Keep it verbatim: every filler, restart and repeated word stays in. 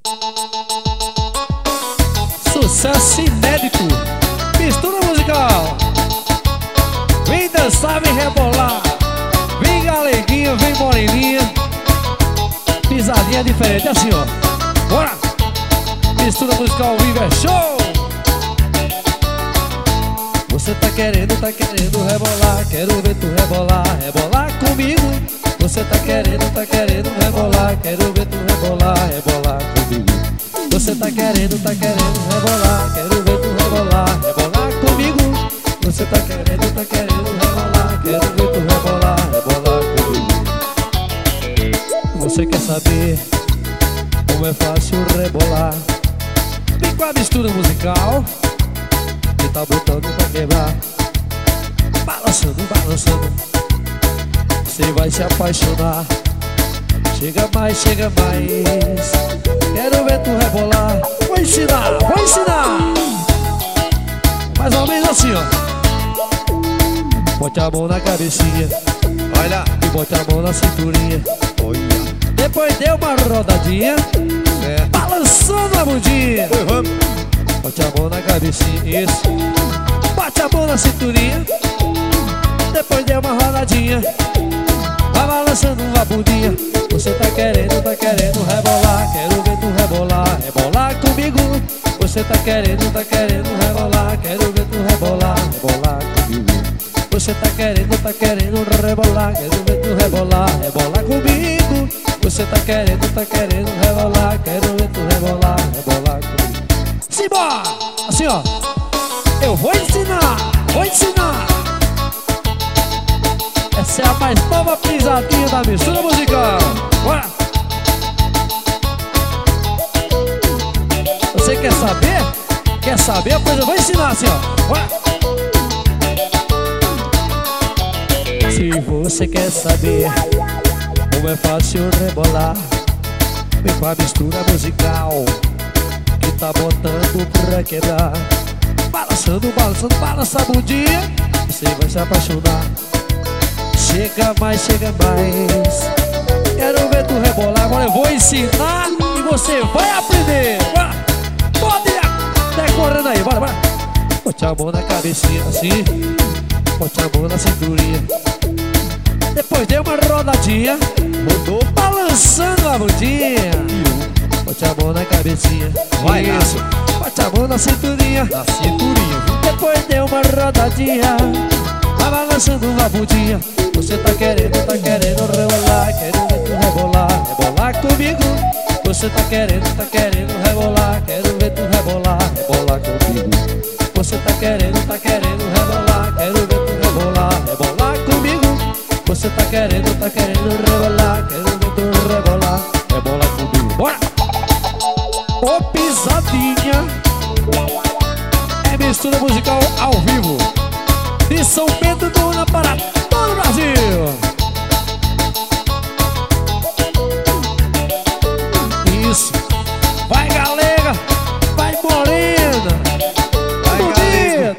Sucesso inédito, mistura musical. Vem dançar, vem rebolar. Vem galeguinha, vem moreninha. Pisadinha diferente, assim ó. Bora! Mistura musical ao vivo é show! Você tá querendo, tá querendo rebolar. Quero ver tu rebolar, rebolar comigo. Você tá querendo, tá querendo rebolar. Quero ver tu rebolar, rebolar comigo. Você tá querendo, tá querendo rebolar. Quero ver tu rebolar, rebolar comigo. Você tá querendo, tá querendo rebolar. Quero ver tu rebolar, rebolar comigo. Você quer saber como é fácil rebolar? Vem com a mistura musical que tá botando pra quebrar. Balançando, balançando, você vai se apaixonar. Chega mais, chega mais. Quero ver tu rebolar. Vou ensinar, vou ensinar. Mais ou menos assim, ó. Bote a mão na cabecinha, olha, e bote a mão na cinturinha. Olha. Depois dê uma rodadinha, é. Balançando a bundinha. Uhum. Bote a mão na cabecinha, isso. Bote a mão na cinturinha. Depois dê uma rodadinha, vai balançando a bundinha. Você tá querendo, tá querendo rebolar. Quero ver tu rebolar, rebolar comigo. Você tá querendo, tá querendo rebolar. Quero ver tu rebolar, rebolar comigo. Você tá querendo, tá querendo rebolar. Quero ver tu rebolar, rebolar comigo. Você tá querendo, tá querendo rebolar. Quero ver tu rebolar, rebolar comigo. Simbora! Assim ó, eu vou ensinar, vou ensinar. Essa é a mais nova pisadinha da mistura musical. Bora! Você quer saber? Quer saber? Pois eu vou ensinar assim ó. Bora! Se você quer saber como é fácil rebolar, vem com a mistura musical que tá botando pra quebrar. Balançando, balançando, balança a bundinha, você vai se apaixonar. Chega mais, chega mais. Quero ver tu rebolar. Agora eu vou ensinar e você vai aprender. Bora! Pode ir decorando aí, bora, bora. Bote a mão na cabecinha assim, bote a mão na cinturinha. Depois dê uma rodadinha, rodou, balançando a bundinha. Bote a mão na cabecinha, vai isso. Bote a mão na cinturinha, na cinturinha. Depois dê uma rodadinha, vai balançando a bundinha. Você tá querendo, tá querendo rebolar. Quero ver tu rebolar, rebolar comigo. Você tá querendo, tá querendo rebolar. Quero ver tu rebolar, rebolar comigo. Você tá querendo, tá querendo rebolar. Quero ver tu rebolar, rebolar comigo. Você tá querendo, tá querendo rebolar. Quero ver tu rebolar, rebolar comigo. Bora! Ô pisadinha, é mistura musical